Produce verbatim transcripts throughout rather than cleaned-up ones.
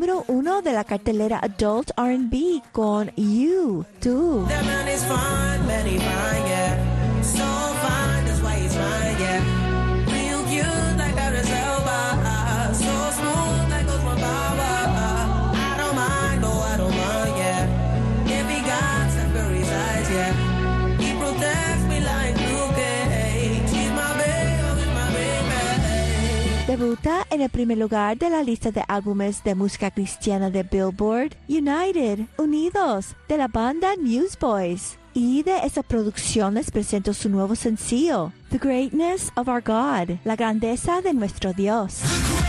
número uno de la cartelera Adult R and B con You, Tú. Debuta en el primer lugar de la lista de álbumes de música cristiana de Billboard, United, Unidos, de la banda Newsboys. Y de esa producción les presento su nuevo sencillo, The Greatness of Our God, la grandeza de nuestro Dios.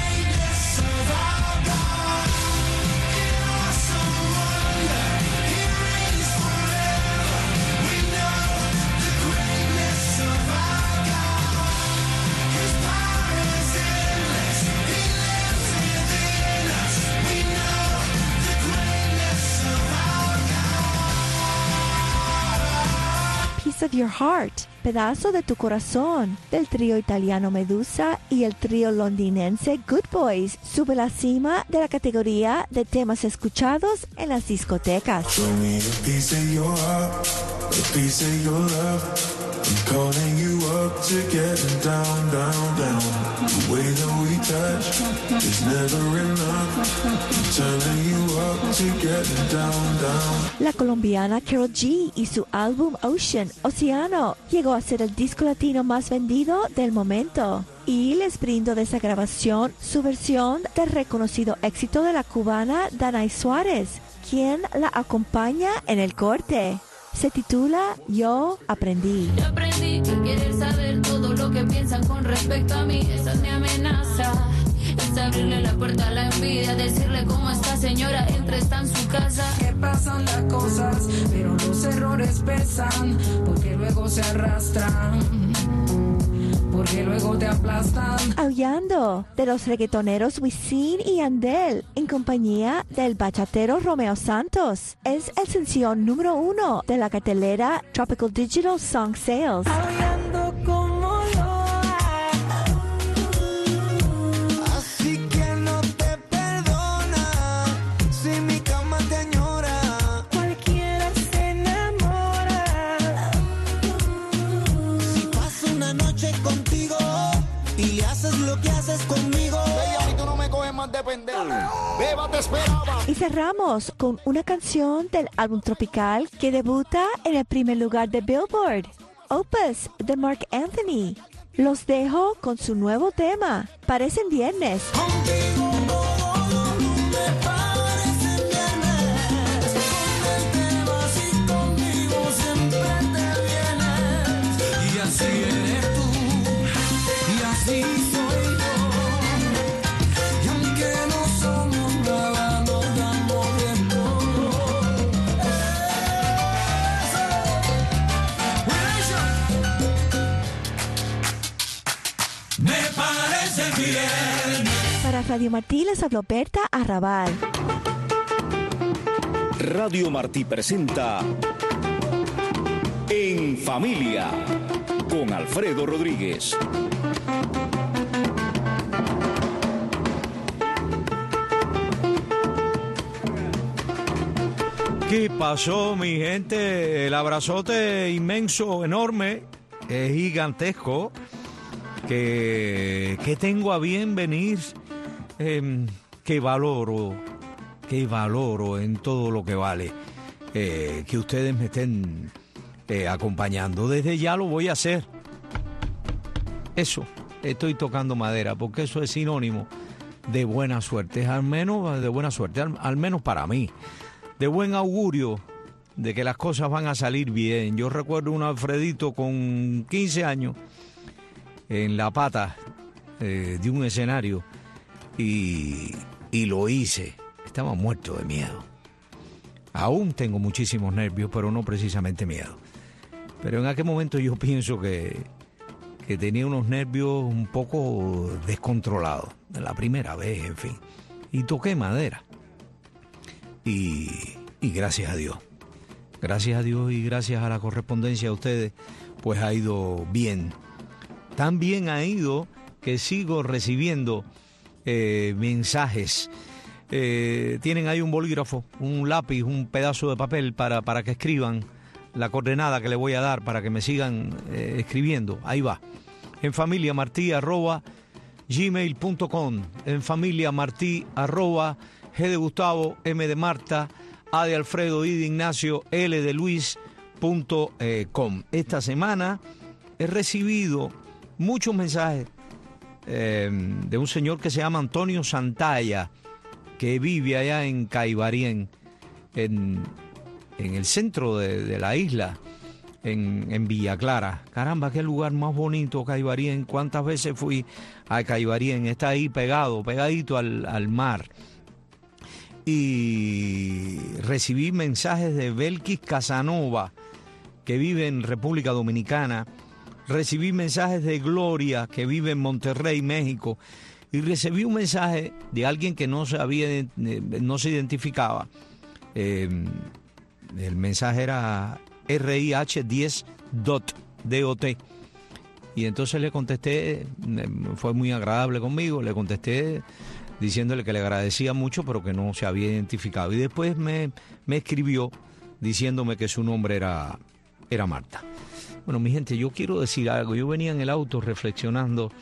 Of Your Heart, pedazo de tu corazón, del trío italiano Medusa y el trío londinense Good Boys, sube a la cima de la categoría de temas escuchados en las discotecas. Show me a piece of your heart, a piece of your love. I'm calling you up to getting down, down, down. The way that we touch is never enough. I'm turning you up to getting down, down. La colombiana Karol G y su álbum Ocean, Océano, llegó a ser el disco latino más vendido del momento. Y les brindo de esa grabación su versión del reconocido éxito de la cubana Danay Suárez, quien la acompaña en el corte. Se titula Yo Aprendí. Yo aprendí que querer saber todo lo que piensan con respecto a mí, esa es mi amenaza. Es abrirle la puerta a la envidia, decirle cómo está señora, entra, está en su casa. Que pasan las cosas, pero los errores pesan, porque luego se arrastran, porque luego te aplastan. Aullando, de los reggaetoneros Wisin y Yandel, en compañía del bachatero Romeo Santos. Es el sencillo número uno de la cartelera Tropical Digital Song Sales. Aullando como loa, así que no te perdona, si mi cama te añora, cualquiera se enamora. Si paso una noche contigo y le haces lo que haces conmigo, Bella, y tú no me coges más de pendejo. Beba, te esperaba. Y cerramos con una canción del álbum Tropical que debuta en el primer lugar de Billboard, Opus de Mark Anthony. Los dejo con su nuevo tema, Parecen Viernes. contigo todo me parece viernes. Con él te vas y conmigo siempre te vienes. Y así eres tú, y así soy yo. Y aunque no somos nada, nos damos bien todo. Me parece bien. Para Radio Martí les habló Berta Arrabal. Radio Martí presenta En Familia con Alfredo Rodríguez. ¿Qué pasó, mi gente? El abrazote inmenso, enorme, es gigantesco, que, que tengo a bien venir, eh, que valoro, que valoro en todo lo que vale, eh, que ustedes me estén eh, acompañando. Desde ya lo voy a hacer. Eso, estoy tocando madera, porque eso es sinónimo de buena suerte, al menos de buena suerte, al, al menos para mí. De buen augurio, de que las cosas van a salir bien. Yo recuerdo un Alfredito con quince años en la pata eh, de un escenario y, y lo hice. Estaba muerto de miedo. Aún tengo muchísimos nervios, pero no precisamente miedo. Pero en aquel momento yo pienso que, que tenía unos nervios un poco descontrolados. La primera vez, en fin. Y toqué madera. Y, y gracias a Dios, gracias a Dios y gracias a la correspondencia de ustedes, pues ha ido bien. Tan bien ha ido que sigo recibiendo eh, mensajes eh, tienen ahí un bolígrafo, un lápiz, un pedazo de papel para, para que escriban la coordenada que le voy a dar para que me sigan eh, escribiendo. Ahí va. En familia martí arroba gmail punto com. En familia martí arroba G de Gustavo, M de Marta, A de Alfredo, I de Ignacio, L de Luis punto com. Esta semana he recibido muchos mensajes eh, de un señor que se llama Antonio Santalla, que vive allá en Caibarien, en, en el centro de, de la isla, en, en Villa Clara. Caramba, qué lugar más bonito, Caibarien. Cuántas veces fui a Caibarien. Está ahí pegado, pegadito al, al mar. Y recibí mensajes de Belkis Casanova, que vive en República Dominicana. Recibí mensajes de Gloria, que vive en Monterrey, México. Y recibí un mensaje de alguien que no se, había, no se identificaba. Eh, el mensaje era R I H diez dot dot. Y entonces le contesté, fue muy agradable conmigo, le contesté diciéndole que le agradecía mucho, pero que no se había identificado. Y después me, me escribió diciéndome que su nombre era, era Marta. Bueno, mi gente, yo quiero decir algo. Yo venía en el auto reflexionando.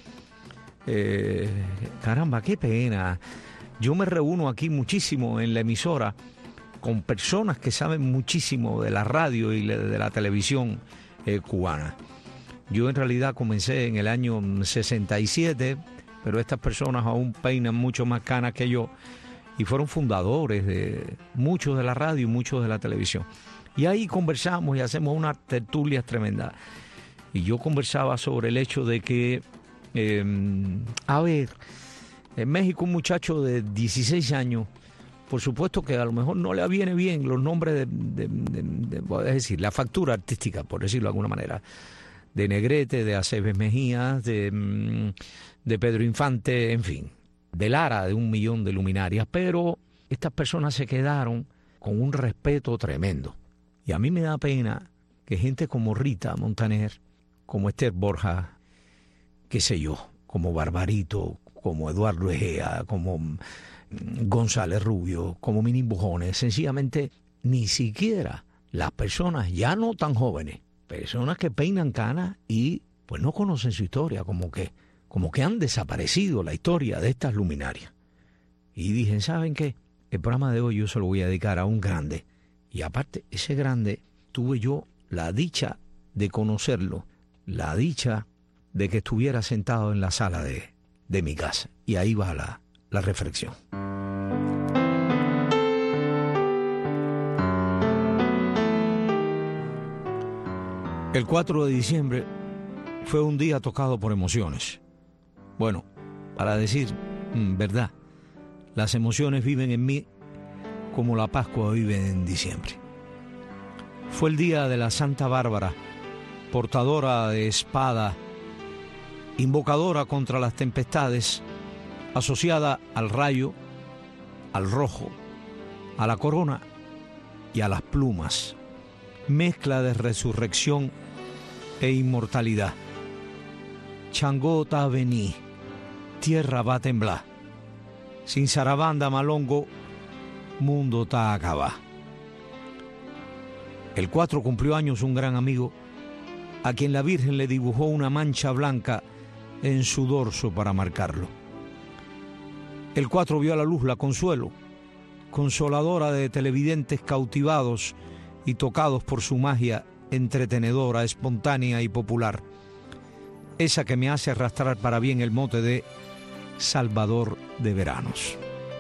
Eh, caramba, qué pena. Yo me reúno aquí muchísimo en la emisora con personas que saben muchísimo de la radio y de la televisión eh, cubana. Yo en realidad comencé en el año sesenta y siete, pero estas personas aún peinan mucho más canas que yo y fueron fundadores de muchos de la radio y muchos de la televisión. Y ahí conversamos y hacemos unas tertulias tremendas. Y yo conversaba sobre el hecho de que, eh, a ver, en México un muchacho de dieciséis años, por supuesto que a lo mejor no le viene bien los nombres de, de, de, de, de es decir, la factura artística, por decirlo de alguna manera, de Negrete, de Aceves Mejías, de, de Pedro Infante, en fin, de Lara, de un millón de luminarias, pero estas personas se quedaron con un respeto tremendo. Y a mí me da pena que gente como Rita Montaner, como Esther Borja, qué sé yo, como Barbarito, como Eduardo Egea, como González Rubio, como Mini Bujones, sencillamente ni siquiera las personas ya no tan jóvenes, personas que peinan canas y pues no conocen su historia, como que, como que han desaparecido la historia de estas luminarias. Y dije, ¿saben qué? El programa de hoy yo se lo voy a dedicar a un grande. Y aparte, ese grande, tuve yo la dicha de conocerlo, la dicha de que estuviera sentado en la sala de, de mi casa. Y ahí va la, la reflexión. El cuatro de diciembre fue un día tocado por emociones. Bueno, para decir mm, verdad, las emociones viven en mí como la Pascua vive en diciembre. Fue el día de la Santa Bárbara, portadora de espada, invocadora contra las tempestades, asociada al rayo, al rojo, a la corona y a las plumas, mezcla de resurrección e inmortalidad. Changó ta vení, tierra va a temblar, sin zarabanda malongo, mundo ta acaba. El cuatro cumplió años un gran amigo, a quien la Virgen le dibujó una mancha blanca en su dorso para marcarlo. El cuatro vio a la luz la Consuelo, consoladora de televidentes cautivados y tocados por su magia entretenedora, espontánea y popular, esa que me hace arrastrar para bien el mote de Salvador de Veranos.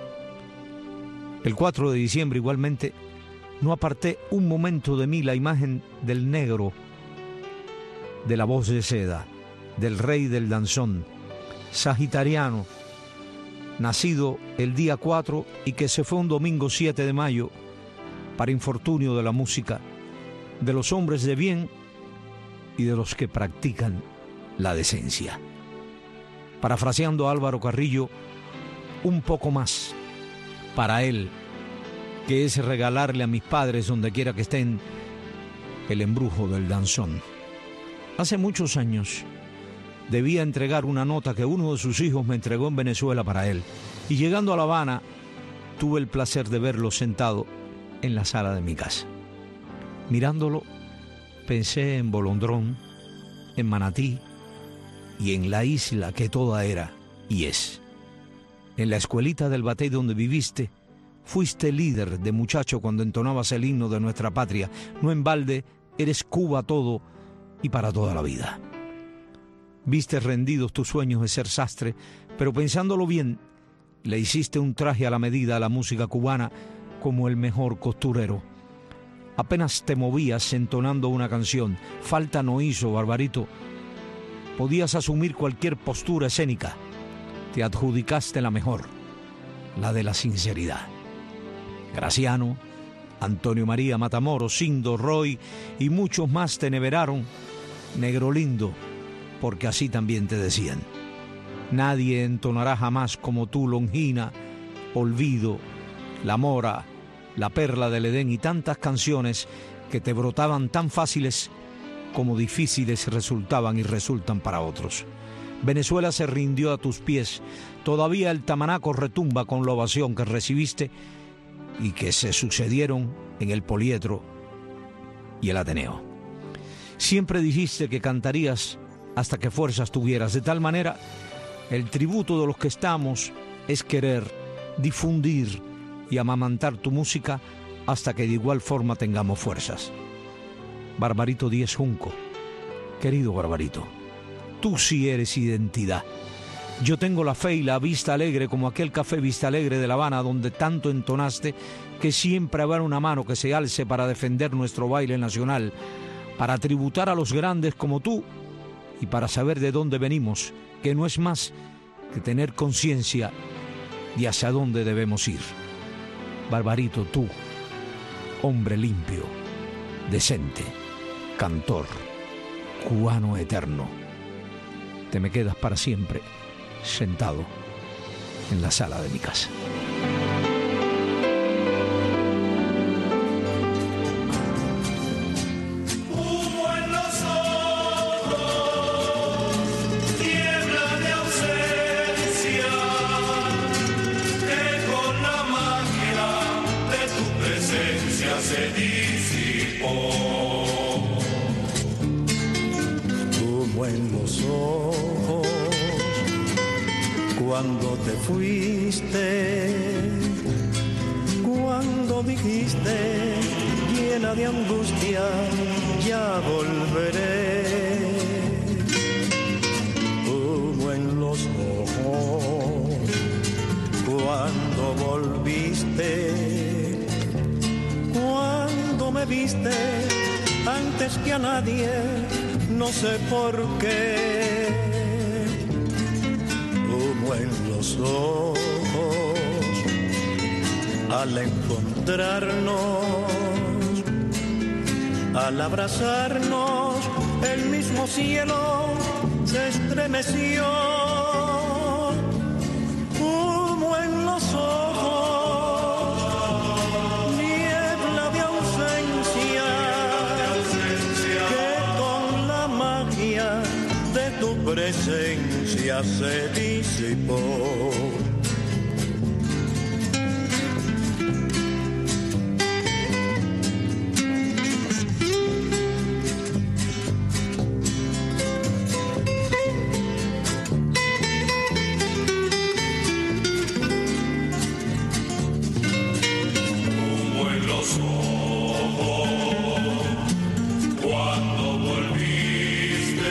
El cuatro de diciembre igualmente no aparté un momento de mí la imagen del negro, de la voz de seda, del rey del danzón, sagitariano, nacido el día cuatro y que se fue un domingo siete de mayo, para infortunio de la música, de los hombres de bien y de los que practican la decencia. Parafraseando a Álvaro Carrillo, un poco más para él, que es regalarle a mis padres, donde quiera que estén, el embrujo del danzón. Hace muchos años debía entregar una nota que uno de sus hijos me entregó en Venezuela para él, y llegando a La Habana tuve el placer de verlo sentado en la sala de mi casa. Mirándolo, pensé en Bolondrón, en Manatí y en la isla que toda era y es. En la escuelita del Batey donde viviste, fuiste líder de muchacho cuando entonabas el himno de nuestra patria. No en balde, eres Cuba todo y para toda la vida. Viste rendidos tus sueños de ser sastre, pero pensándolo bien, le hiciste un traje a la medida a la música cubana como el mejor costurero. Apenas te movías entonando una canción, falta no hizo, Barbarito. Podías asumir cualquier postura escénica. Te adjudicaste la mejor, la de la sinceridad. Graciano, Antonio María Matamoros, Sindo, Roy y muchos más te eneveraron. Negro lindo, porque así también te decían. Nadie entonará jamás como tú Longina, Olvido, La Mora, La Perla del Edén y tantas canciones que te brotaban tan fáciles como difíciles resultaban y resultan para otros. Venezuela se rindió a tus pies. Todavía el tamanaco retumba con la ovación que recibiste y que se sucedieron en el Poliedro y el Ateneo. Siempre dijiste que cantarías hasta que fuerzas tuvieras. De tal manera, el tributo de los que estamos es querer, difundir y amamantar tu música hasta que de igual forma tengamos fuerzas. Barbarito Díez Junco, querido Barbarito, tú sí eres identidad. Yo tengo la fe y la vista alegre como aquel café Vista Alegre de La Habana donde tanto entonaste que siempre habrá una mano que se alce para defender nuestro baile nacional, para tributar a los grandes como tú y para saber de dónde venimos, que no es más que tener conciencia de hacia dónde debemos ir. Barbarito, tú, hombre limpio, decente, cantor, cubano eterno, te me quedas para siempre sentado en la sala de mi casa. Se disipó como en los ojos cuando te fuiste, cuando dijiste llena de angustia ya volveré, como en los ojos cuando volviste, cuando me viste antes que a nadie, no sé por qué, como en los ojos al encontrarnos, al abrazarnos, el mismo cielo se estremeció, como en los ojos tu presencia se disipó. Como en los ojos cuando volviste,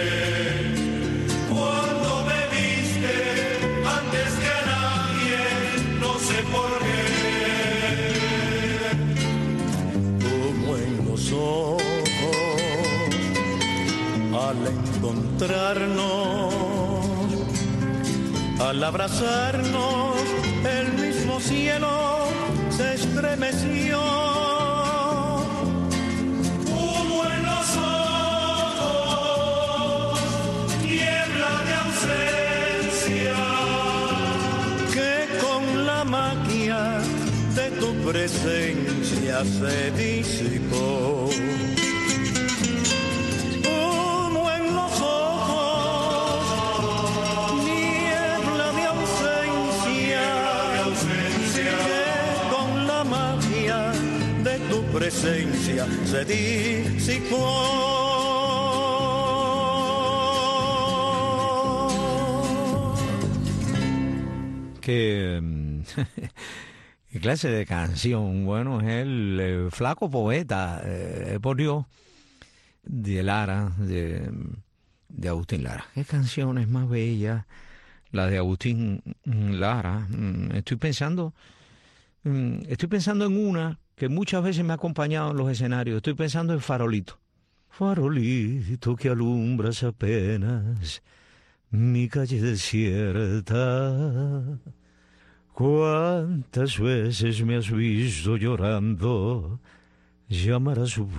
al encontrarnos, al abrazarnos, el mismo cielo se estremeció, como en los ojos, niebla de ausencia, que con la magia de tu presencia se disipó. Yeah. presencia se disipó. Que ¿qué clase de canción? Bueno, es el, el flaco poeta, eh, por Dios, de Lara, de, de Agustín Lara. ¿Qué canciones más bellas? La de Agustín Lara. Estoy pensando, estoy pensando en una que muchas veces me ha acompañado en los escenarios. Estoy pensando en Farolito. Farolito que alumbras apenas mi calle desierta. ¿Cuántas veces me has visto llorando llamar a su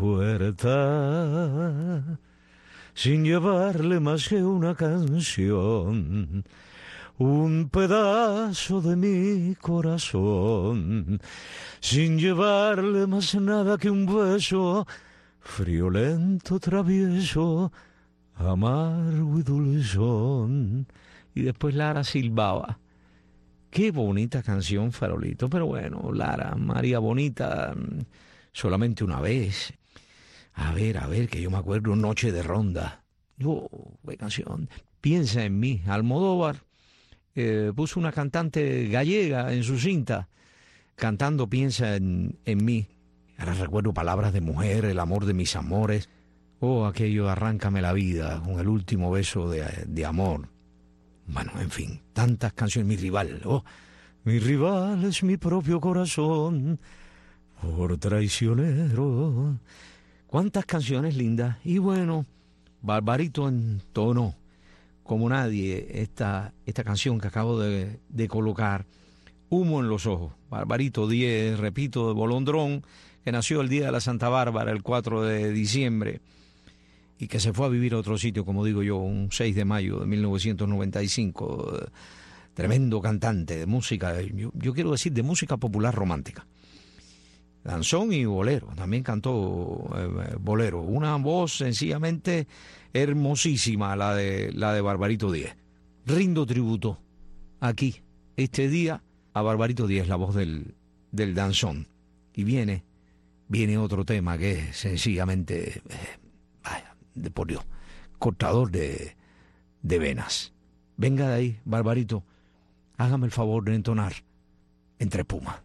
puerta sin llevarle más que una canción, un pedazo de mi corazón, sin llevarle más nada que un beso friolento, travieso, amargo y dulzón? Y después Lara silbaba. Qué bonita canción, Farolito. Pero bueno, Lara, María Bonita, solamente una vez. A ver, a ver, que yo me acuerdo, Noche de Ronda. Oh, qué canción. Piensa en mí. Almodóvar eh, puso una cantante gallega en su cinta, cantando Piensa en, en mí. Ahora recuerdo Palabras de mujer, El amor de mis amores. Oh, aquello, Arráncame la vida, con el último beso de, de amor. Bueno, en fin, tantas canciones. Mi rival, oh, mi rival es mi propio corazón, por traicionero. Cuántas canciones lindas. Y bueno, Barbarito entonó como nadie esta, esta canción que acabo de, de colocar, Humo en los ojos. Barbarito Díez, repito, de Bolondrón, que nació el día de la Santa Bárbara, el cuatro de diciembre, y que se fue a vivir a otro sitio, como digo yo, un seis de mayo de mil novecientos noventa y cinco. Tremendo cantante de música, yo, yo quiero decir, de música popular romántica. Danzón y bolero, también cantó eh, bolero. Una voz sencillamente hermosísima, la de, la de Barbarito Díez. Rindo tributo aquí, este día, a Barbarito Díez, la voz del, del danzón. Y viene, viene otro tema que es sencillamente... Eh, de por Dios, cortador de, de venas. Venga de ahí, Barbarito, hágame el favor de entonar Entre Espuma.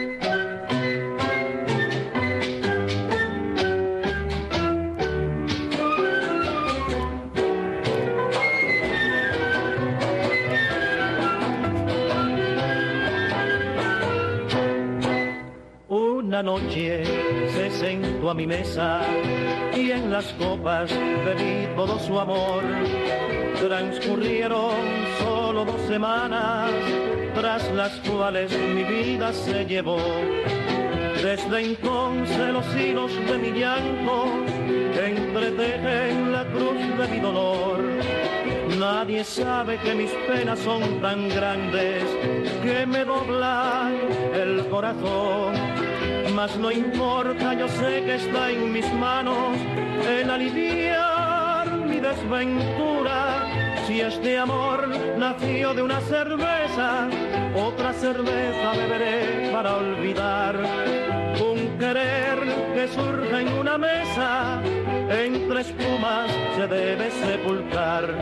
Una noche se sentó a mi mesa y en las copas bebí todo su amor. Transcurrieron solo dos semanas, tras las cuales mi vida se llevó. Desde entonces los hilos de mi llanto entretejen la cruz de mi dolor. Nadie sabe que mis penas son tan grandes que me doblan el corazón. Mas no importa, yo sé que está en mis manos el aliviar mi desventura. Si este amor nació de una cerveza, otra cerveza beberé para olvidar. Un querer que surge en una mesa, entre espumas se debe sepultar.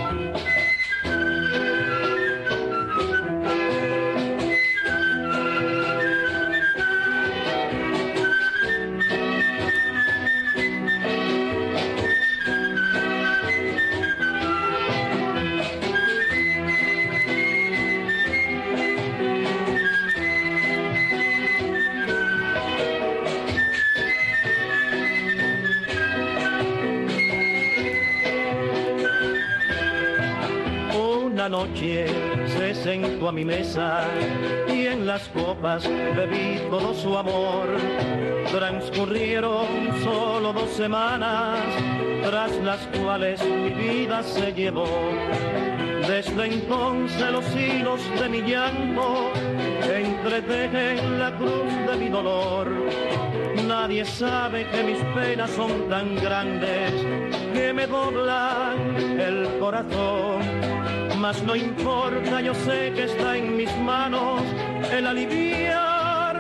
Noche se sentó a mi mesa y en las copas bebí todo su amor. Transcurrieron solo dos semanas, tras las cuales mi vida se llevó. Desde entonces los hilos de mi llanto entretejen la cruz de mi dolor. Nadie sabe que mis penas son tan grandes que me doblan el corazón. Mas no importa, yo sé que está en mis manos el aliviar mi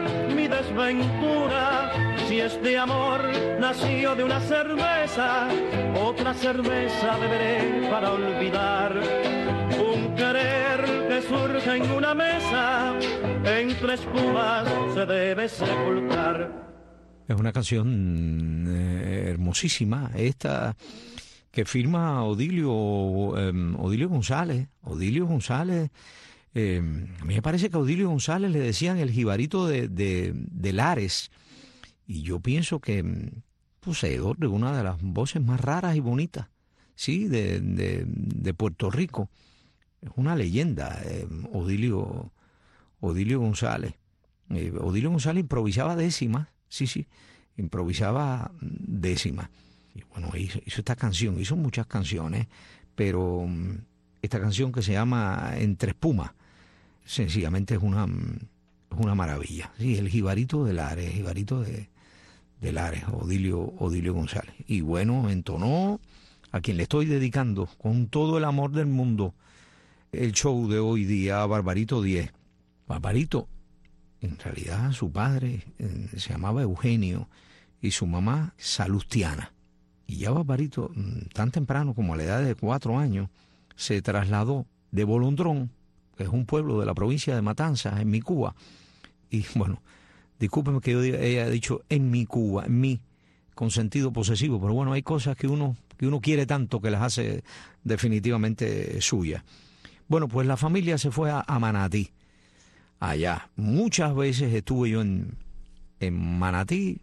mi desventura. Si este amor nació de una cerveza, otra cerveza beberé para olvidar. Un querer que surge en una mesa, entre espumas se debe sepultar. Es una canción eh, hermosísima, esta que firma Odilio, eh, Odilio González. Odilio González, eh, a mí me parece que a Odilio González le decían el jibarito de, de, de Lares. Y yo pienso que poseedor de una de las voces más raras y bonitas, sí, de, de, de Puerto Rico. Es una leyenda, eh, Odilio, Odilio González. Eh, Odilio González improvisaba décimas, sí, sí, improvisaba décimas. Y bueno, hizo, hizo esta canción, hizo muchas canciones, pero um, esta canción que se llama Entre Espumas, sencillamente es una, es una maravilla. Sí, el jibarito de Lares, el jibarito de, de Lares, Odilio, Odilio González. Y bueno, entonó a quien le estoy dedicando con todo el amor del mundo el show de hoy día, a Barbarito Diez. Barbarito, en realidad su padre eh, se llamaba Eugenio y su mamá Salustiana. Y ya Barbarito, tan temprano como a la edad de cuatro años, se trasladó de Bolondrón, que es un pueblo de la provincia de Matanzas, en mi Cuba. Y bueno, discúlpeme que yo diga, ella ha dicho en mi Cuba, en mí, con sentido posesivo, pero bueno, hay cosas que uno, que uno quiere tanto que las hace definitivamente suyas. Bueno, pues la familia se fue a, a Manatí, allá. Muchas veces estuve yo en, en Manatí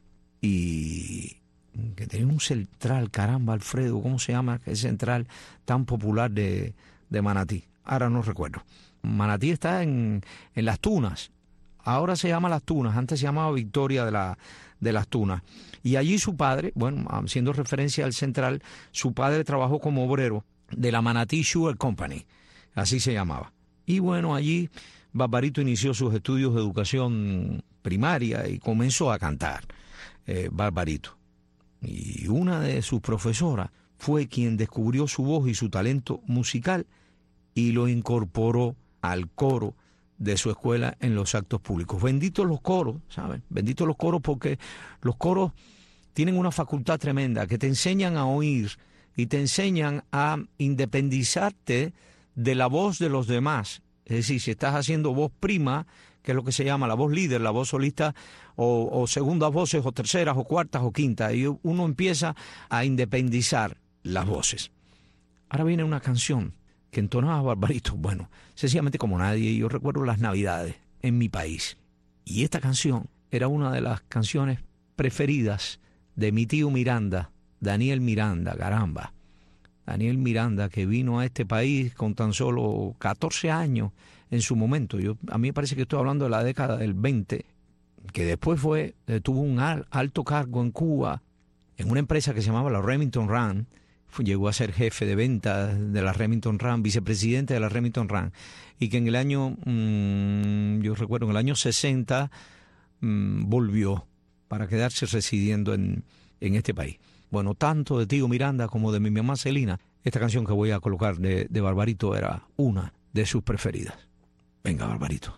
y que tenía un central, caramba, Alfredo, ¿cómo se llama el central tan popular de, de Manatí? Ahora no recuerdo. Manatí está en, en Las Tunas, ahora se llama Las Tunas, antes se llamaba Victoria de, la, de Las Tunas. Y allí su padre, bueno, haciendo referencia al central, su padre trabajó como obrero de la Manatí Sugar Company, así se llamaba. Y bueno, allí Barbarito inició sus estudios de educación primaria y comenzó a cantar, eh, Barbarito. Y una de sus profesoras fue quien descubrió su voz y su talento musical y lo incorporó al coro de su escuela en los actos públicos. Benditos los coros, ¿saben? Benditos los coros porque los coros tienen una facultad tremenda que te enseñan a oír y te enseñan a independizarte de la voz de los demás. Es decir, si estás haciendo voz prima, que es lo que se llama la voz líder, la voz solista, o, o segundas voces, o terceras, o cuartas, o quintas, y uno empieza a independizar las voces. Ahora viene una canción que entonaba Barbarito, bueno, sencillamente como nadie. Yo recuerdo las Navidades en mi país, y esta canción era una de las canciones preferidas de mi tío Miranda, Daniel Miranda, caramba. Daniel Miranda, que vino a este país con tan solo catorce años en su momento. Yo, a mí me parece que estoy hablando de la década del veinte, que después fue, eh, tuvo un al, alto cargo en Cuba, en una empresa que se llamaba la Remington Rand. Fue, llegó a ser jefe de ventas de la Remington Rand, vicepresidente de la Remington Rand, y que en el año, mmm, yo recuerdo, en el año sesenta, mmm, volvió para quedarse residiendo en, en este país. Bueno, tanto de tío Miranda como de mi mamá Celina, esta canción que voy a colocar de, de Barbarito era una de sus preferidas. Venga, Barbarito.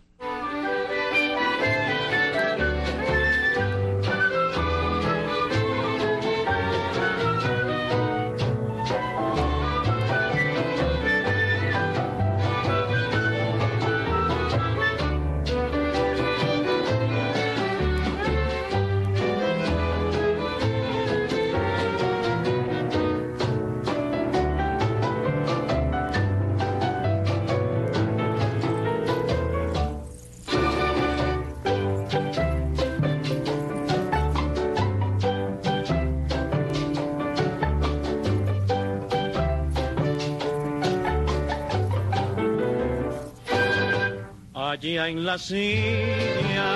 Allí en la silla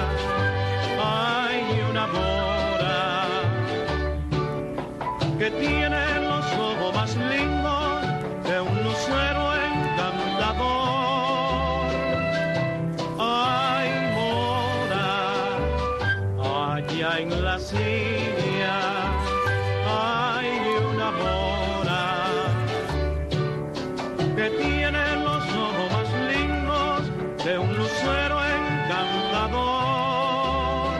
hay una mora que tiene los ojos más lindos de un lucero encantador. Ay, mora, allá en la silla hay una mora que tiene los ojos más lindos de un lucero encantador.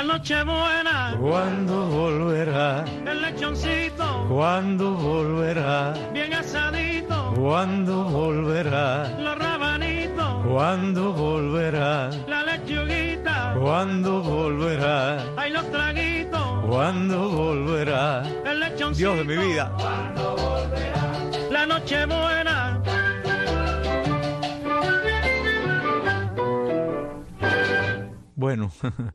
noche buena, ¿cuándo volverá? el lechoncito, ¿Cuándo volverá? bien asadito, ¿Cuándo volverá? los rabanitos, ¿Cuándo volverá? la lechuguita, ¿Cuándo volverá? hay los traguitos, ¿Cuándo volverá? el lechoncito, Dios de mi vida. la noche buena. Bueno,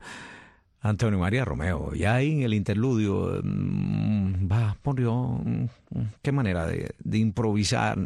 Antonio María Romeo, ya ahí en el interludio, mmm, va, por Dios, mmm, qué manera de, de improvisar.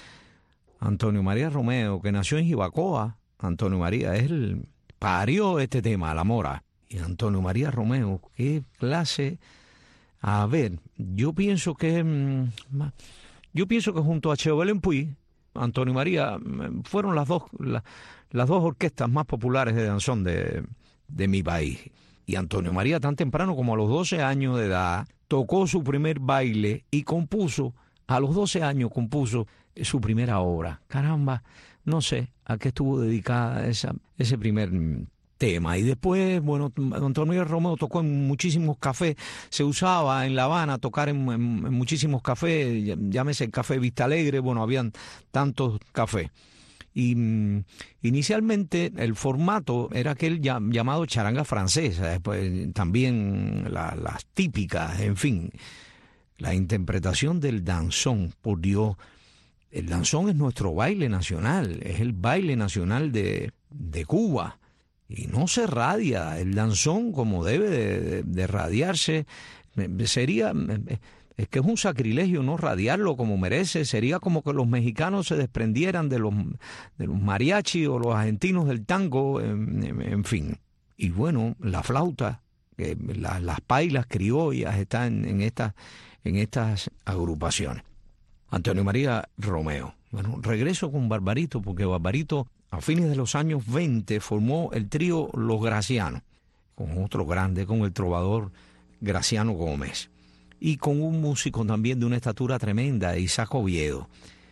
Antonio María Romeo, que nació en Jibacoa, Antonio María, él parió este tema, La Mora. Y Antonio María Romeo, qué clase. A ver, yo pienso que, mmm, yo pienso que junto a Cheo Belén Puig, Antonio María, fueron las dos, la, las dos orquestas más populares de danzón de, de mi país. Y Antonio María, tan temprano como a los doce años de edad, tocó su primer baile y compuso, a los doce años compuso su primera obra. Caramba, no sé a qué estuvo dedicada esa, ese primer tema. Y después, bueno, Antonio Romeo tocó en muchísimos cafés, se usaba en La Habana tocar en, en, en muchísimos cafés, llámese el Café Vista Alegre, bueno, habían tantos cafés. Y mm, inicialmente el formato era aquel llam, llamado charanga francesa, después también la, las típicas, en fin, la interpretación del danzón. Por Dios, el danzón es nuestro baile nacional, es el baile nacional de, de Cuba. Y no se radia el danzón como debe de, de, de radiarse. Sería, es que es un sacrilegio no radiarlo como merece. Sería como que los mexicanos se desprendieran de los, de los mariachi o los argentinos del tango, en, en, en fin. Y bueno, la flauta, eh, la, las pailas criollas están en, esta, en estas agrupaciones. Antonio María Romeo. Bueno, regreso con Barbarito, porque Barbarito a fines de los años veinte formó el trío Los Gracianos, con otro grande, con el trovador Graciano Gómez, y con un músico también de una estatura tremenda, Isaac Oviedo.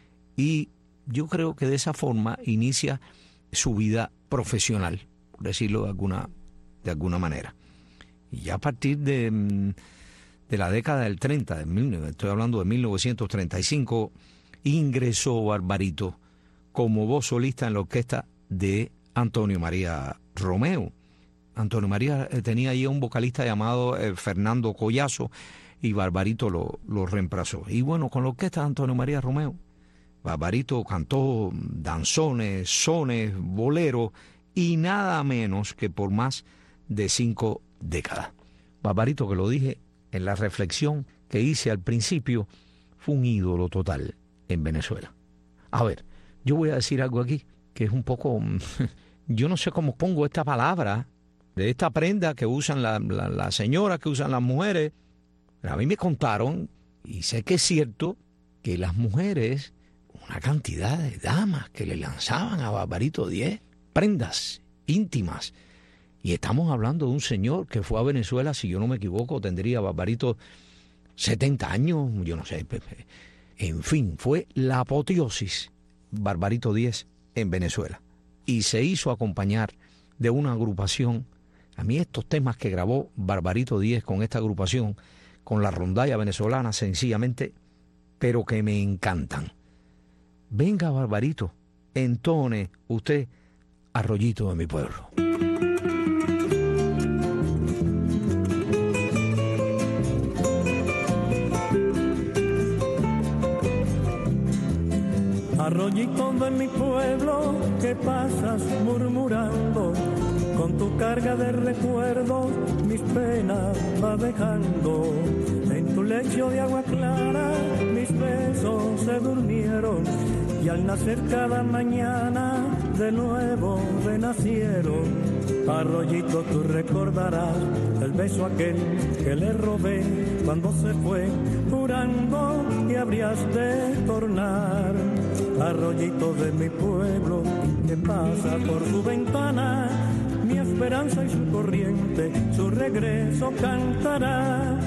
Y yo creo que de esa forma inicia su vida profesional, por decirlo de alguna, de alguna manera. Y ya a partir de, de la década del treinta, de, estoy hablando de mil novecientos treinta y cinco, ingresó Barbarito como voz solista en la orquesta de Antonio María Romeo. Antonio María tenía ahí un vocalista llamado eh, Fernando Collazo, y Barbarito lo, lo reemplazó. Y bueno, con la orquesta de Antonio María Romeo, Barbarito cantó danzones, sones, boleros, y nada menos que por más de cinco décadas. Barbarito, que lo dije en la reflexión que hice al principio, fue un ídolo total en Venezuela. A ver, yo voy a decir algo aquí que es un poco... Yo no sé cómo pongo esta palabra de esta prenda que usan las la, la señoras, que usan las mujeres. Pero a mí me contaron, y sé que es cierto, que las mujeres, una cantidad de damas que le lanzaban a Barbarito Díez prendas íntimas. Y estamos hablando de un señor que fue a Venezuela, si yo no me equivoco, tendría Barbarito setenta años, yo no sé. En fin, fue la apoteosis Barbarito Díez en Venezuela. Y se hizo acompañar de una agrupación. A mí estos temas que grabó Barbarito Díez con esta agrupación, con la rondalla venezolana, sencillamente, pero que me encantan. Venga, Barbarito, entone usted Arroyito de mi pueblo. Arroyito de mi pueblo, que pasas murmurando, con tu carga de recuerdos mis penas va dejando. En tu lecho de agua clara mis besos se durmieron, y al nacer cada mañana de nuevo renacieron. Arroyito, tú recordarás el beso aquel que le robé cuando se fue, jurando que habrías de tornar. Arroyito de mi pueblo, que pasa por su ventana, mi esperanza y su corriente, su regreso cantará.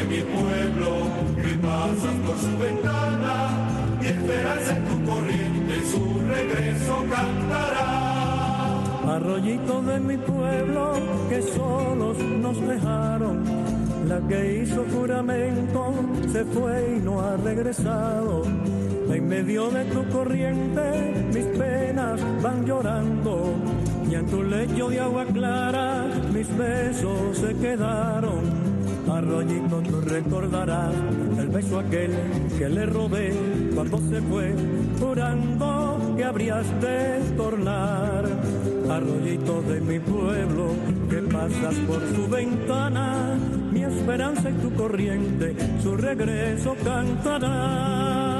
mi pueblo, que pasas por su ventana, mi esperanza en tu corriente, su regreso cantará. Arroyito de mi pueblo, que solos nos dejaron, la que hizo juramento se fue y no ha regresado. En medio de tu corriente mis penas van llorando, y en tu lecho de agua clara mis besos se quedaron. Arroyito, tú recordarás el beso aquel que le robé cuando se fue, jurando que habrías de tornar. Arroyito de mi pueblo, que pasas por su ventana, mi esperanza en tu corriente, su regreso cantará.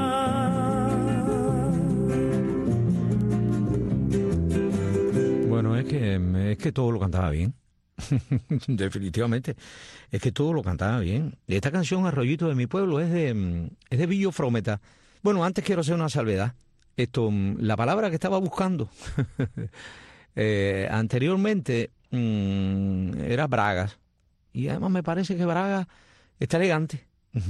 Bueno, es que, es que todo lo cantaba bien. Definitivamente, es que todo lo cantaba bien. Esta canción, Arroyito de mi pueblo, es de, es de Billo Frometa. Bueno, antes quiero hacer una salvedad. Esto, la palabra que estaba buscando eh, anteriormente mmm, era bragas. Y además me parece que braga está elegante.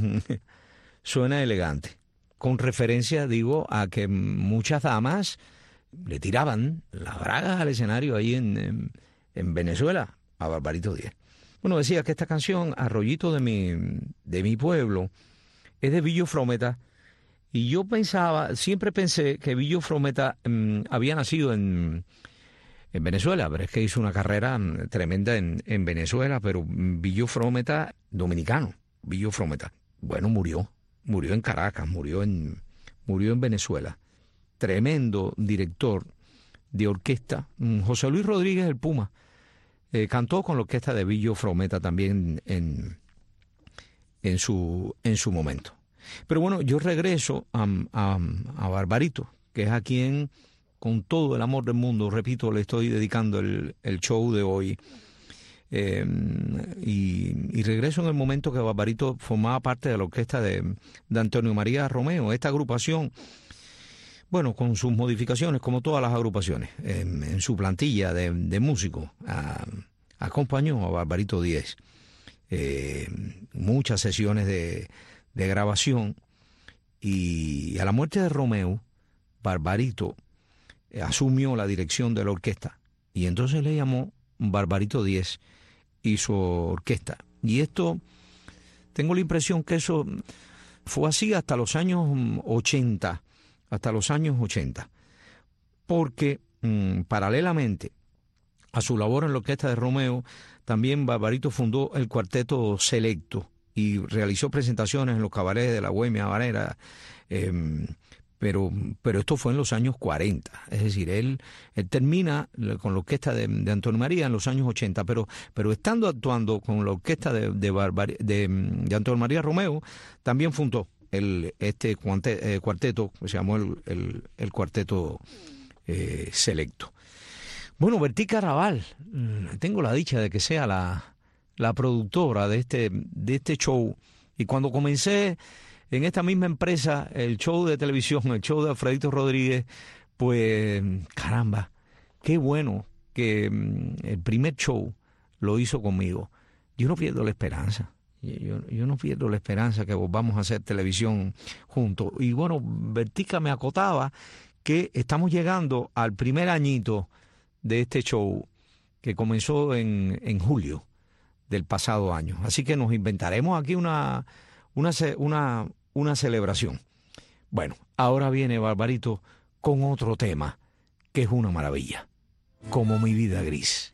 Suena elegante. Con referencia, digo, a que muchas damas le tiraban las bragas al escenario ahí en, en, en Venezuela, a Barbarito Díez. Bueno, decía que esta canción, Arroyito de mi, de mi pueblo, es de Billo Frometa, y yo pensaba, siempre pensé que Billo Frometa mmm, había nacido en, en Venezuela, pero es que hizo una carrera tremenda en, en Venezuela, pero Billo Frometa, dominicano, Billo Frometa, bueno, murió, murió en Caracas, murió en, murió en Venezuela. Tremendo director de orquesta, José Luis Rodríguez el Puma, eh, cantó con la orquesta de Billo Frometa también en, en, su, en su momento. Pero bueno, yo regreso a, a, a Barbarito, que es a quien, con todo el amor del mundo, repito, le estoy dedicando el, el show de hoy. Eh, y, y regreso en el momento que Barbarito formaba parte de la orquesta de, de Antonio María Romeo, esta agrupación. Bueno, con sus modificaciones, como todas las agrupaciones, en, en su plantilla de, de músicos, a, acompañó a Barbarito Díez. Eh, muchas sesiones de, de grabación, y a la muerte de Romeo, Barbarito eh, asumió la dirección de la orquesta, y entonces le llamó Barbarito Díez y su orquesta. Y esto, tengo la impresión que eso fue así hasta los años ochenta, hasta los años ochenta, porque mmm, paralelamente a su labor en la orquesta de Romeo, también Barbarito fundó el Cuarteto Selecto y realizó presentaciones en los cabarets de la Bohemia Habanera, eh, pero, pero esto fue en los años cuarenta, es decir, él, él termina con la orquesta de, de Antonio María en los años ochenta, pero, pero estando actuando con la orquesta de, de, Barbar, de, de Antonio María Romeo, también fundó El, este cuante, eh, cuarteto, que se llamó el, el, el Cuarteto eh, Selecto. Bueno, Bertí Caraval, tengo la dicha de que sea la, la productora de este, de este show, y cuando comencé en esta misma empresa, el show de televisión, el show de Alfredito Rodríguez, pues caramba, qué bueno que el primer show lo hizo conmigo. Yo no pierdo la esperanza. Yo, yo no pierdo la esperanza que volvamos a hacer televisión juntos. Y bueno, Bertica me acotaba que estamos llegando al primer añito de este show, que comenzó en, en julio del pasado año. Así que nos inventaremos aquí una, una, una, una celebración. Bueno, ahora viene Barbarito con otro tema que es una maravilla, Como mi vida gris.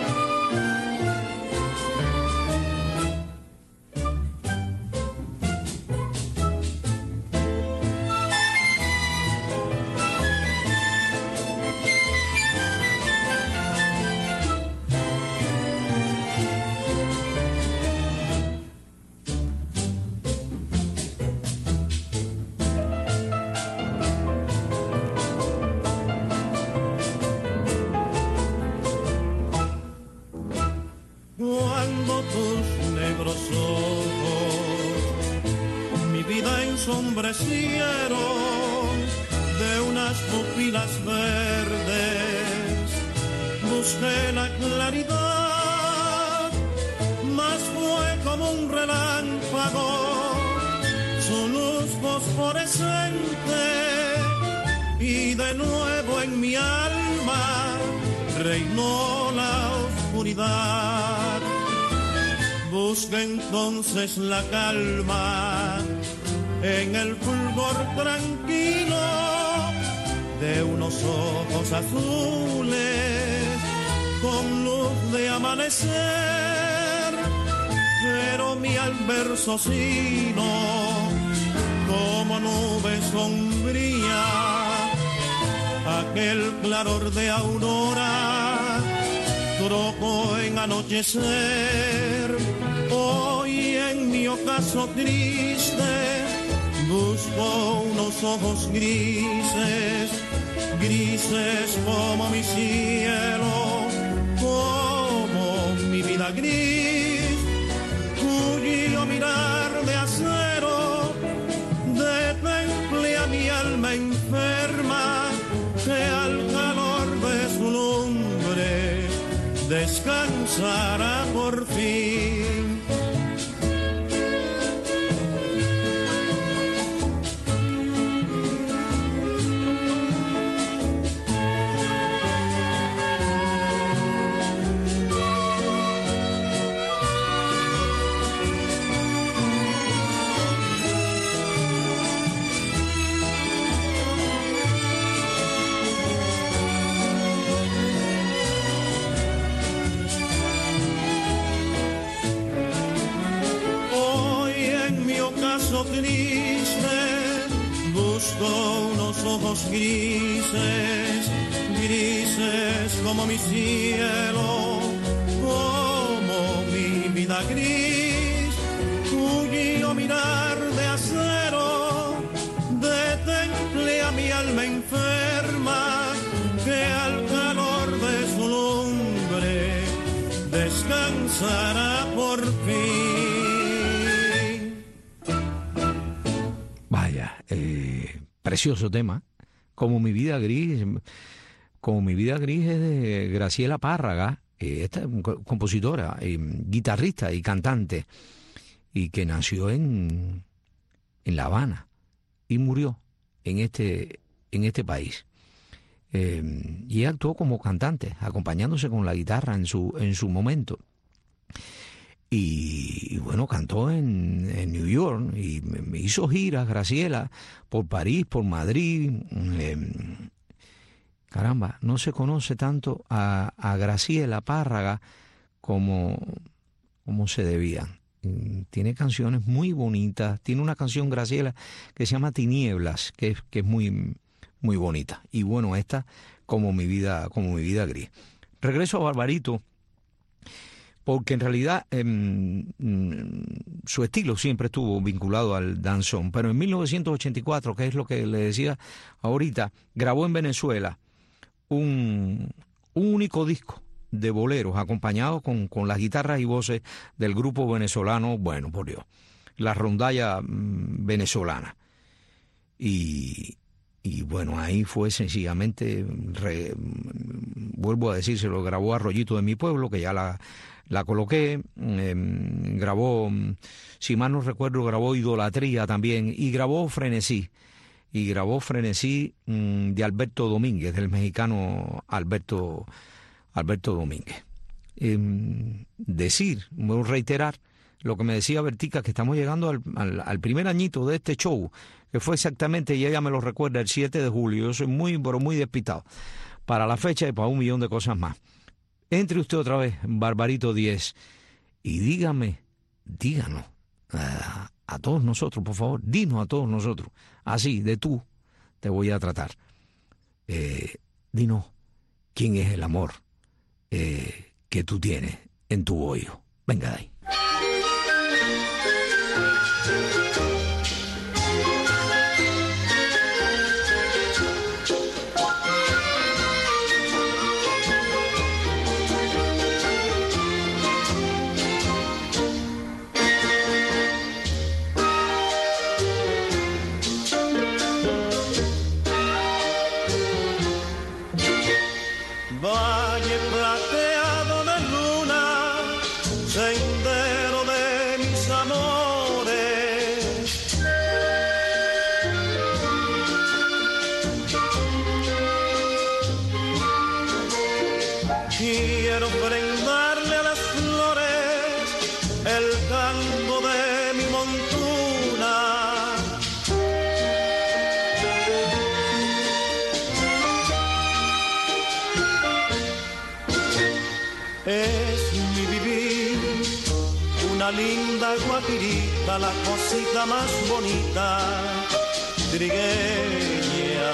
Cuando tus negros ojos mi vida ensombrecieron de unas pupilas verdes, busqué la claridad, mas fue como un relámpago, su luz fosforescente, y de nuevo en mi alma reinó la oscuridad. Busca entonces la calma en el fulgor tranquilo de unos ojos azules con luz de amanecer, pero mi adverso sino como nube sombría, aquel claror de aurora trocó en anochecer. Hoy en mi ocaso triste busco unos ojos grises, grises como mi cielo, como mi vida gris, cuyo mirar de acero detemple a mi alma enferma, que al calor de su lumbre descansará por fin. Triste, busco unos ojos grises, grises como mi cielo, como mi vida gris, cuyo mirar de acero detemple a mi alma enferma, que al calor de su lumbre descansará por fin. Eh, precioso tema, como mi vida gris, como mi vida gris es de Graciela Párraga, eh, esta compositora, eh, guitarrista y cantante, y que nació en, en La Habana y murió en este, en este país. Eh, y actuó como cantante, acompañándose con la guitarra en su, en su momento. Y, y bueno, cantó en, en New York y me hizo giras, Graciela, por París, por Madrid. Eh, caramba, no se conoce tanto a, a Graciela Párraga como, como se debía. Tiene canciones muy bonitas. Tiene una canción, Graciela, que se llama Tinieblas, que es, que es muy, muy bonita. Y bueno, esta, como mi vida, como mi vida gris. Regreso a Barbarito, porque en realidad eh, su estilo siempre estuvo vinculado al danzón. Pero en mil novecientos ochenta y cuatro, que es lo que le decía ahorita, grabó en Venezuela un, un único disco de boleros, acompañados con, con las guitarras y voces del grupo venezolano, bueno, por Dios, la rondalla mmm, venezolana. Y, y bueno, ahí fue sencillamente, re, vuelvo a decir, se lo grabó Arroyito de mi pueblo, que ya la... La coloqué, eh, grabó, si mal no recuerdo, grabó Idolatría también, y grabó Frenesí, y grabó Frenesí mmm, de Alberto Domínguez, del mexicano Alberto, Alberto Domínguez. Eh, decir, voy a reiterar lo que me decía Bertica, que estamos llegando al, al, al primer añito de este show, que fue exactamente, y ella me lo recuerda, el siete de julio. Yo soy muy, pero muy despistado para la fecha y para un millón de cosas más. Entre usted otra vez, Barbarito diez, y dígame, díganos a, a todos nosotros, por favor, dinos a todos nosotros, así, de tú, te voy a tratar. Eh, dinos quién es el amor eh, que tú tienes en tu oído. Venga de ahí. Valle plateado de luna, sendero de mis el canto de mi montuna. Es mi vivir, una linda guajirita, la cosita más bonita, trigueña.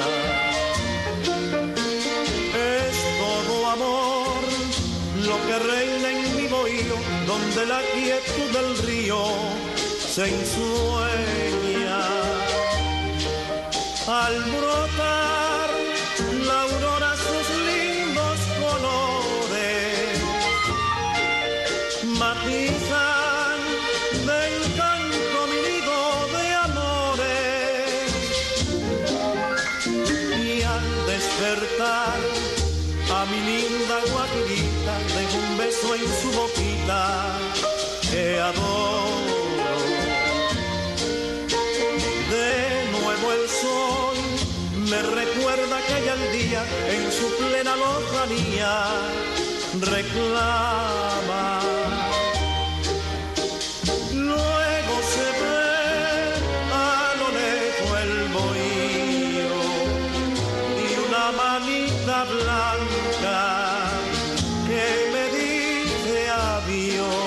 Es todo amor lo que reina en mi bohío, donde la quietud del río se ensueña. Al brotar la aurora sus lindos colores matizan del canto mi nido de amores, y al despertar a mi linda guajirita dejo un beso en su boquita que adoro. De nuevo el sol me recuerda que ya el día en su plena lozanía reclama. Luego se ve a lo lejos el bohío y una manita blanca que me dice adiós.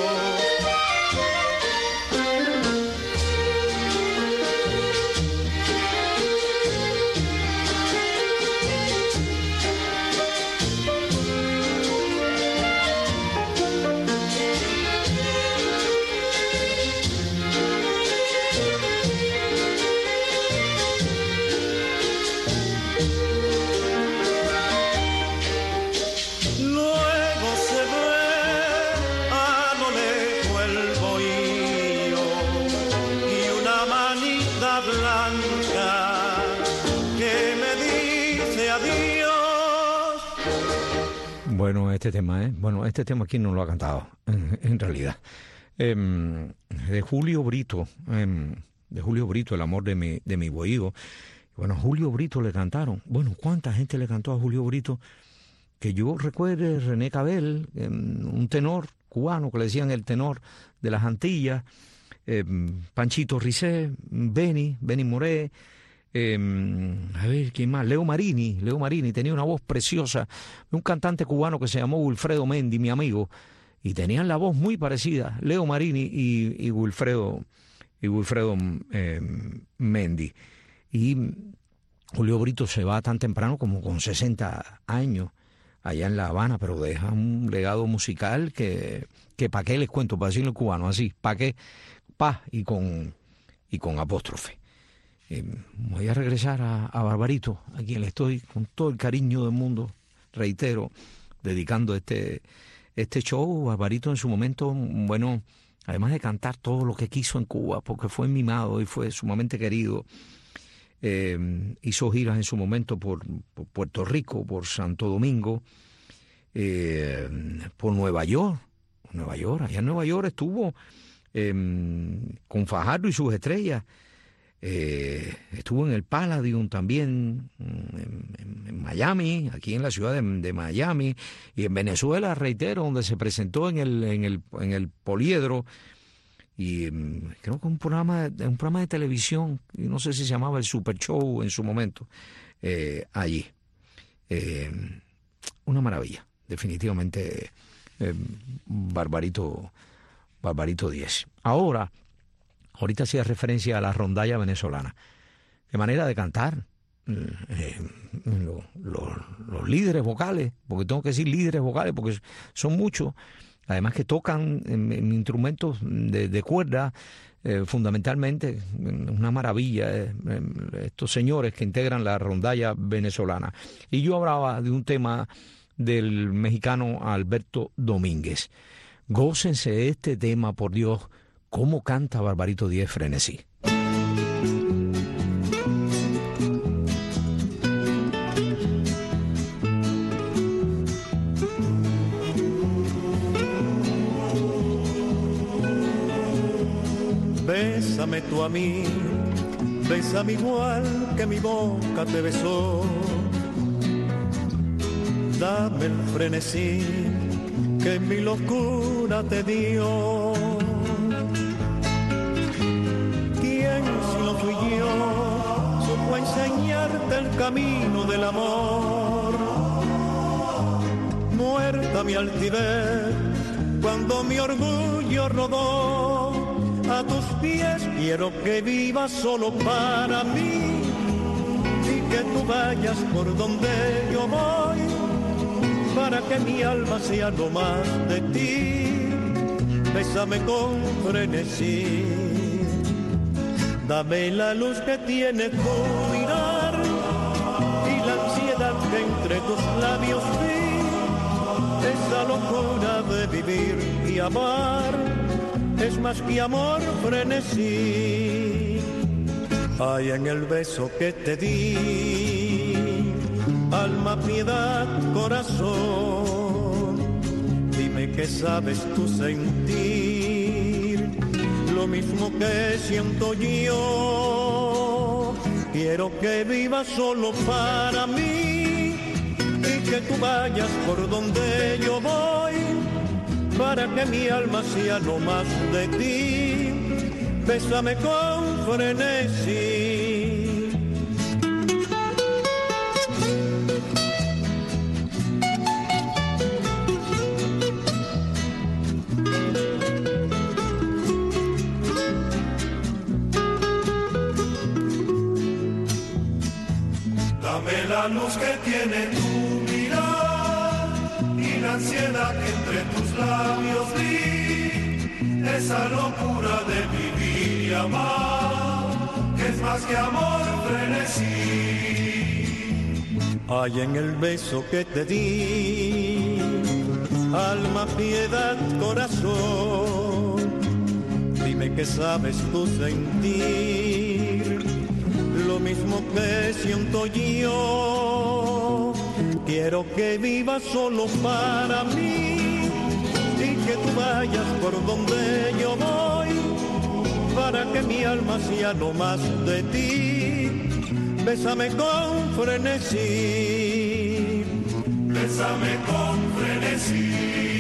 Bueno, este tema, ¿eh? Bueno, este tema aquí no lo ha cantado, en, en realidad. Eh, de Julio Brito, eh, de Julio Brito, El amor de mi, de mi bohío. Bueno, a Julio Brito le cantaron. Bueno, ¿cuánta gente le cantó a Julio Brito? Que yo recuerde, René Cabel, eh, un tenor cubano que le decían el tenor de las Antillas, eh, Panchito Risé, Benny, Benny Moré, Eh, a ver, ¿quién más? Leo Marini, Leo Marini tenía una voz preciosa, un cantante cubano que se llamó Wilfredo Mendy, mi amigo, y tenían la voz muy parecida, Leo Marini y, y Wilfredo, y Wilfredo eh, Mendy. Y Julio Brito se va tan temprano como con sesenta años allá en La Habana, pero deja un legado musical que, que pa' qué les cuento, para decirlo en cubano, así, pa' qué, pa, y con, y con apóstrofe. Eh, voy a regresar a, a Barbarito, a quien le estoy con todo el cariño del mundo, reitero, dedicando este, este show. Barbarito en su momento, bueno, además de cantar todo lo que quiso en Cuba, porque fue mimado y fue sumamente querido, eh, hizo giras en su momento por, por Puerto Rico, por Santo Domingo, eh, por Nueva York, Nueva York, allá en Nueva York estuvo eh, con Fajardo y sus estrellas. Eh, estuvo en el Palladium también, en, en, en Miami, aquí en la ciudad de, de Miami, y en Venezuela, reitero, donde se presentó en el en el en el Poliedro, y um, creo que un programa un programa de televisión, y no sé si se llamaba el Super Show en su momento, eh, allí. Eh, una maravilla, definitivamente, eh, Barbarito Barbarito Díez. Ahora Ahorita hacía referencia a la rondalla venezolana. De manera de cantar, eh, lo, lo, los líderes vocales, porque tengo que decir líderes vocales, porque son muchos, además que tocan en, en instrumentos de, de cuerda, eh, fundamentalmente, una maravilla, eh, estos señores que integran la rondalla venezolana. Y yo hablaba de un tema del mexicano Alberto Domínguez. Gócense este tema, por Dios. ¿Cómo canta Barbarito Díez Frenesí? Bésame tú a mí, bésame igual que mi boca te besó. Dame el frenesí que mi locura te dio. camino del amor. Muerta mi altivez cuando mi orgullo rodó a tus pies, quiero que vivas solo para mí y que tú vayas por donde yo voy, para que mi alma sea no más de ti. Bésame con frenesí, dame la luz que tiene tu mirar y la ansiedad que entre tus labios vi, esa locura de vivir y amar es más que amor, frenesí. Hay en el beso que te di, alma, piedad, corazón, dime que sabes tú sentir lo mismo que siento yo. Quiero que vivas solo para mí y que tú vayas por donde yo voy, para que mi alma sea no más de ti. Bésame con frenesí. Dame la luz que tiene tu mirar y la ansiedad que entre tus labios vi, esa locura de vivir y amar, que es más que amor, frenesí. Hay en el beso que te di, alma, piedad, corazón, dime que sabes tú sentir lo mismo que siento yo. Quiero que vivas solo para mí y que tú vayas por donde yo voy, para que mi alma sea no más de ti. Bésame con frenesí, Bésame con frenesí,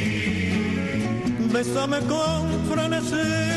bésame con frenesí.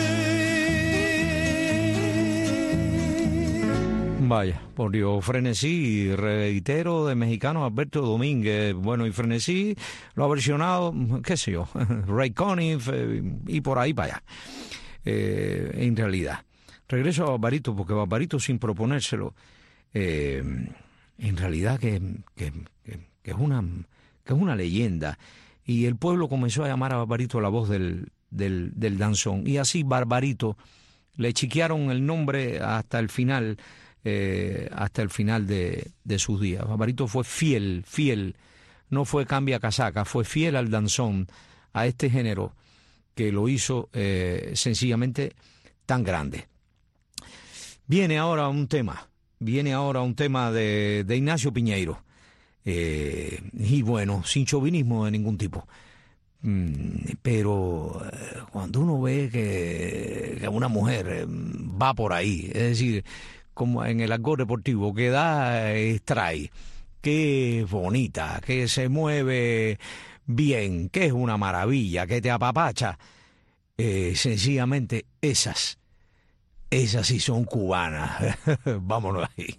Vaya, por Dios, frenesí, reitero, de mexicano Alberto Domínguez. Bueno, y frenesí lo ha versionado, qué sé yo, Ray Conniff eh, y por ahí para allá. Eh, en realidad, regreso a Barbarito, porque Barbarito, sin proponérselo, eh, en realidad que, que, que, que, es una, que es una leyenda. Y el pueblo comenzó a llamar a Barbarito la voz del, del, del danzón. Y así Barbarito le chiquearon el nombre hasta el final. Eh, hasta el final de, de sus días. Barbarito fue fiel, fiel, no fue cambia casaca, fue fiel al danzón, a este género que lo hizo eh, sencillamente tan grande. Viene ahora un tema, viene ahora un tema de, de Ignacio Piñeiro, eh, y bueno, sin chauvinismo de ningún tipo. Mm, pero eh, cuando uno ve que, que una mujer eh, va por ahí, es decir, como en el argot deportivo, que da, extrae, que es bonita, que se mueve bien, que es una maravilla, que te apapacha, eh, sencillamente esas, esas sí son cubanas. Vámonos ahí.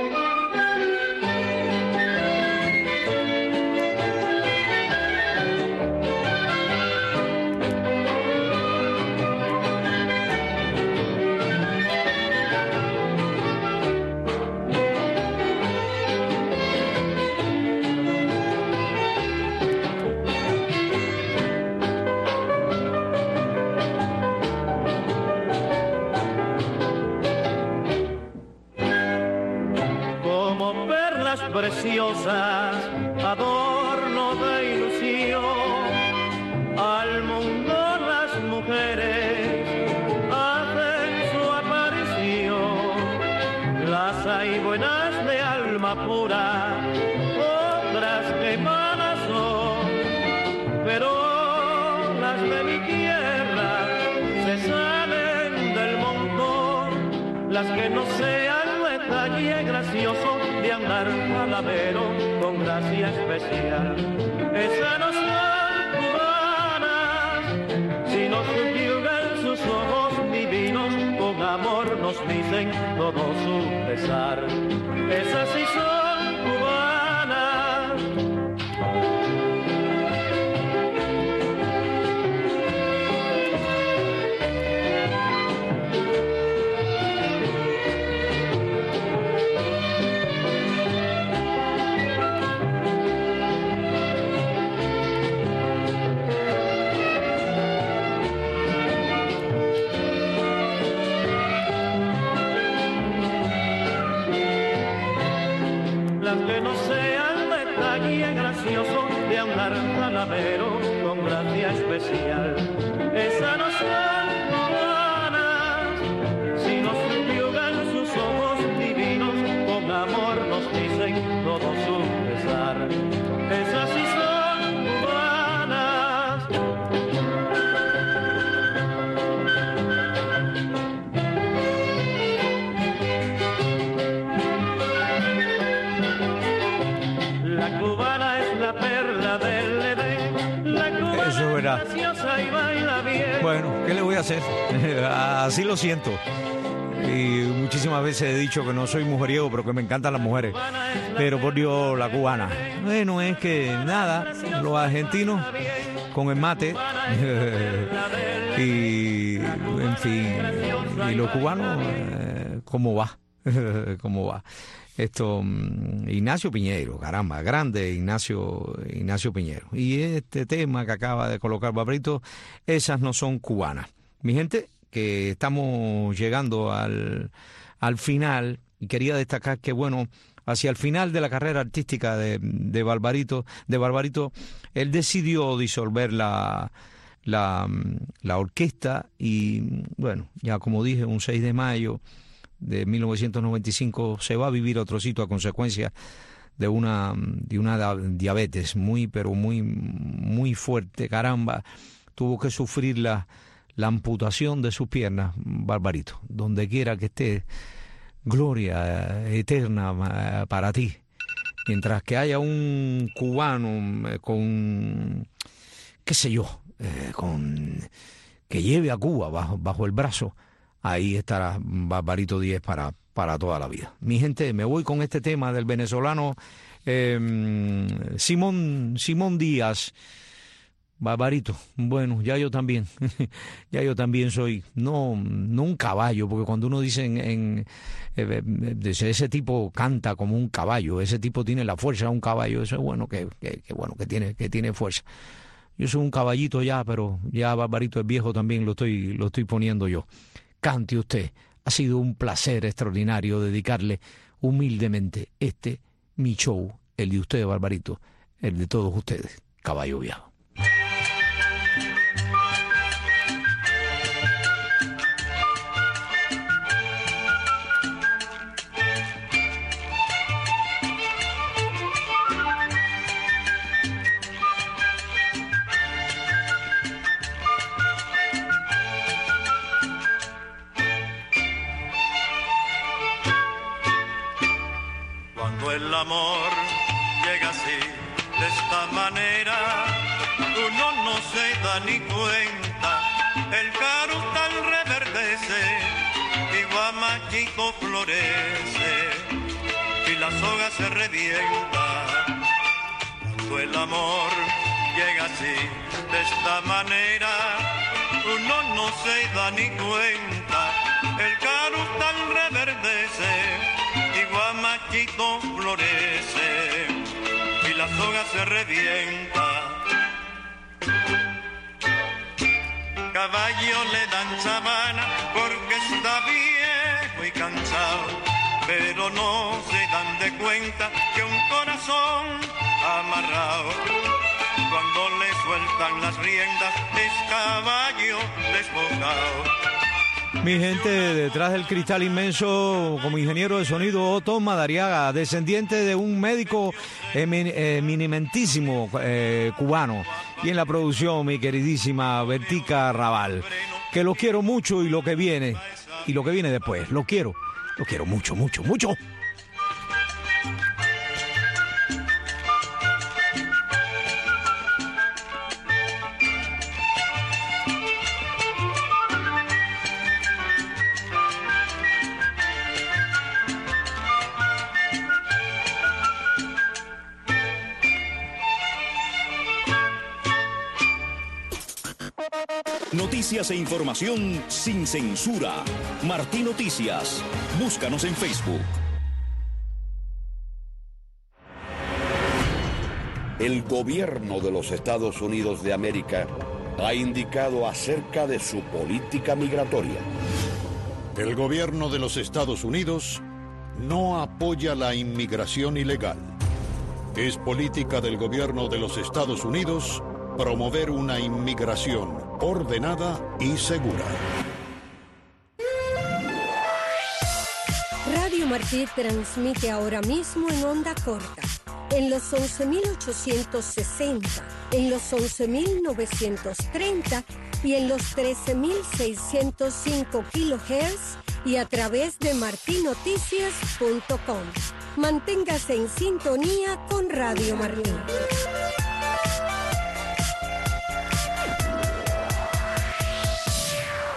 Preciosas, adorno de ilusión, al mundo las mujeres hacen su aparición. Las hay buenas de alma pura, otras que malas son, pero las de mi tierra se salen del montón, las que no sean detalle gracioso de andar palavero con gracia especial. Esas no son cubanas, sino subyugan sus ojos divinos, con amor nos dicen todo su pesar. Esas sí son pero con gracia especial. Esa no son cubanas, si nos subyugan sus ojos divinos, con amor nos dicen todo su pesar. Esas sí son cubanas. La cubana es la perla del Edén, la cubana Eso es verdad. graciosa y baila bien. Bueno, ¿qué le voy a hacer? Así lo siento. Y muchísimas veces he dicho que no soy mujeriego, pero que me encantan las mujeres. Pero por Dios, la cubana. Bueno, es que nada, los argentinos con el mate y, en fin, y los cubanos, eh, ¿cómo va? ¿Cómo va? Esto, Ignacio Piñero, caramba, grande Ignacio, Ignacio Piñero. Y este tema que acaba de colocar Barbarito, esas no son cubanas. Mi gente, que estamos llegando al, al final, y quería destacar que, bueno, hacia el final de la carrera artística de, de Barbarito, de Barbarito, él decidió disolver la, la, la orquesta y, bueno, ya como dije, un seis de mayo de mil novecientos noventa y cinco se va a vivir otro sitio a consecuencia de una, de una diabetes muy, pero muy, muy fuerte, caramba, tuvo que sufrir la la amputación de sus piernas, Barbarito. Donde quiera que esté, gloria eterna para ti. Mientras que haya un cubano con, qué sé yo, eh, con que lleve a Cuba bajo, bajo el brazo, ahí estará Barbarito Díez para, para toda la vida. Mi gente, me voy con este tema del venezolano eh, Simón, Simón Díaz. Barbarito, bueno, ya yo también, ya yo también soy, no, no un caballo, porque cuando uno dice en, en eh, ese tipo canta como un caballo, ese tipo tiene la fuerza de un caballo, eso es bueno que, que, que bueno que tiene, que tiene fuerza. Yo soy un caballito ya, pero ya Barbarito es viejo también, lo estoy, lo estoy poniendo yo. Cante usted, ha sido un placer extraordinario dedicarle humildemente este mi show, el de usted, Barbarito, el de todos ustedes, Caballo Viejo. El amor llega así, de esta manera, uno no se da ni cuenta, el carutal reverdece y guamachito florece y la soga se revienta. Cuando el amor llega así, de esta manera, uno no se da ni cuenta, el carutal reverdece y guamachito florece y la soga se revienta. Caballo le dan sabana porque está viejo y cansado, pero no se dan de cuenta que un corazón amarrado, cuando le sueltan las riendas, es caballo desbocado. Mi gente, detrás del cristal inmenso, como ingeniero de sonido, Otto Madariaga, descendiente de un médico emin, eminentísimo eh, cubano. Y en la producción, mi queridísima Bertica Raval, que lo quiero mucho y lo que viene, y lo que viene después, lo quiero, lo quiero mucho, mucho, mucho. Noticias e información sin censura. Martí Noticias. Búscanos en Facebook. El gobierno de los Estados Unidos de América ha indicado acerca de su política migratoria. El gobierno de los Estados Unidos no apoya la inmigración ilegal. Es política del gobierno de los Estados Unidos Promover una inmigración ordenada y segura. Radio Martí transmite ahora mismo en onda corta, en los once mil ochocientos sesenta, en los once mil novecientos treinta y en los trece mil seiscientos cinco kilohertz y a través de marti noticias punto com. Manténgase en sintonía con Radio Martí.